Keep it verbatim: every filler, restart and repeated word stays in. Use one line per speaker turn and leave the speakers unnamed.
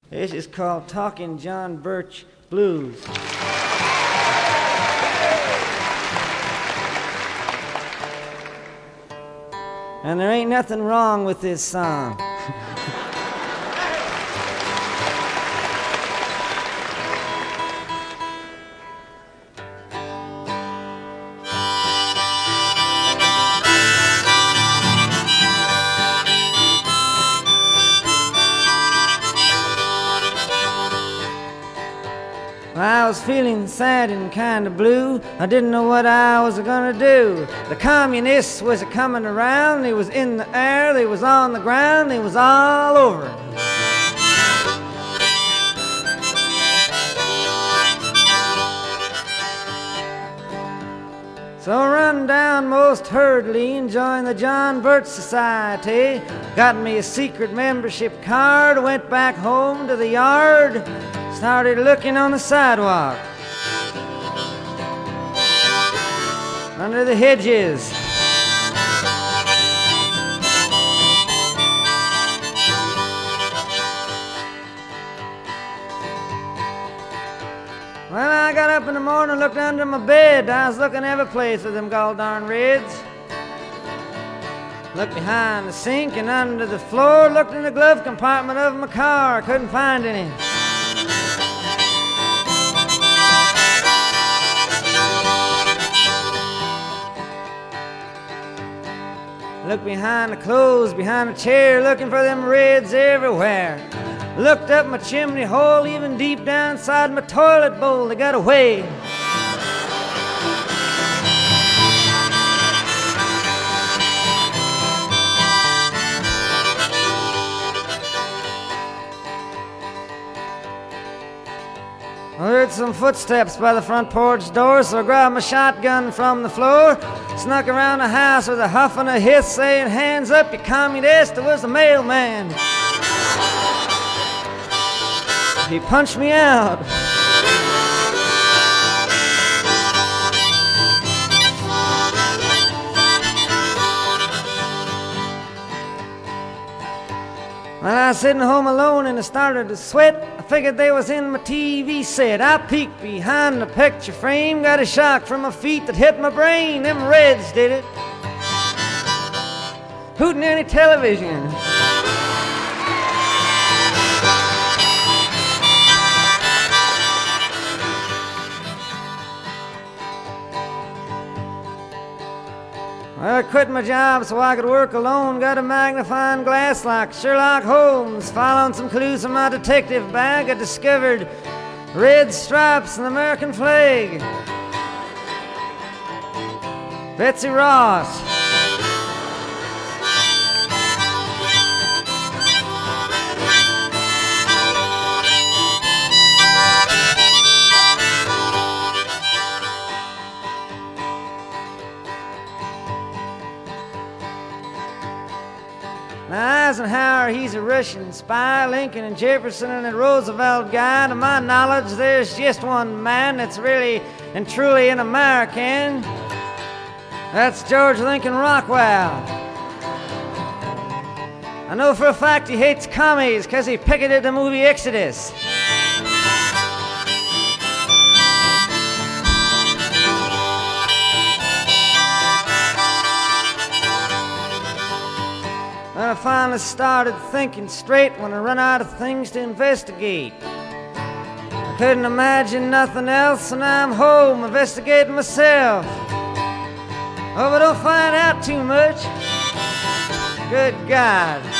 This is called Talking John Birch Blues. And there ain't nothing wrong with this song. I was feeling sad and kind of blue. I didn't know what I was gonna do. The communists was a-coming around. They was in the air, they was on the ground, they was all over. So I run down most hurriedly and joined the John Birch Society. Got me a secret membership card, went back home to the yard, started looking on the sidewalk, under the hedges. When I got up in the morning and looked under my bed, I was looking every place for them gall darn reds. Looked behind the sink and under the floor, looked in the glove compartment of my car, couldn't find any. Looked behind the clothes, behind the chair, looking for them reds everywhere. Looked up my chimney hole, even deep down inside my toilet bowl, they got away. I heard some footsteps by the front porch door, so I grabbed my shotgun from the floor, snuck around the house with a huff and a hiss, saying, "Hands up, you communist!" It was the mailman. He punched me out. When I was sitting home alone and I started to sweat, I figured they was in my T V set. I peeked behind the picture frame, got a shock from my feet that hit my brain. Them reds did it. Hooting any television. Well, I quit my job so I could work alone. Got a magnifying glass like Sherlock Holmes. Following some clues in my detective bag, I discovered red stripes and the American flag. Betsy Ross. Now, Eisenhower, he's a Russian spy. Lincoln and Jefferson and the Roosevelt guy. To my knowledge, there's just one man that's really and truly an American. That's George Lincoln Rockwell. I know for a fact he hates commies because he picketed the movie Exodus. I finally started thinking straight when I run out of things to investigate. I couldn't imagine nothing else, and I'm home investigating myself. Hope I don't find out too much. Good God.